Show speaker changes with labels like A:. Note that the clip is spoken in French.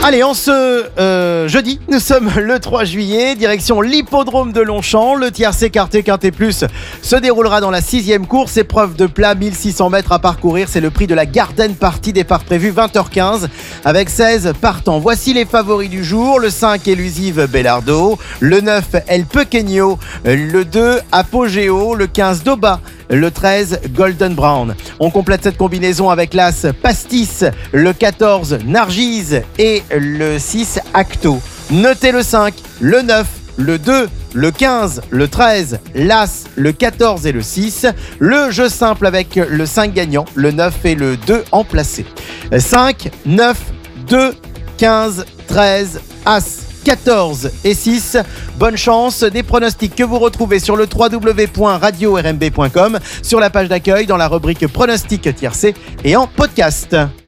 A: Allez, en ce jeudi, nous sommes le 3 juillet, direction l'hippodrome de Longchamp. Le tiercé quarté quinté plus se déroulera dans la 6e course. Épreuve de plat, 1600 mètres à parcourir. C'est le prix de la Garden Party, départ prévu 20h15 avec 16 partants. Voici les favoris du jour. Le 5, Elusive Bellardo. Le 9, El Pequeño. Le 2, Apogeo. Le 15, Doba. Le 13, Golden Brown. On complète cette combinaison avec l'As Pastis, le 14, Nargise et le 6, Acto. Notez le 5, le 9, le 2, le 15, le 13, l'As, le 14 et le 6. Le jeu simple avec le 5 gagnant, le 9 et le 2 en placé. 5, 9, 2, 15, 13, As. 14 et 6. Bonne chance. Des pronostics que vous retrouvez sur le www.radio-rmb.com, sur la page d'accueil, dans la rubrique pronostics tiercé et en podcast.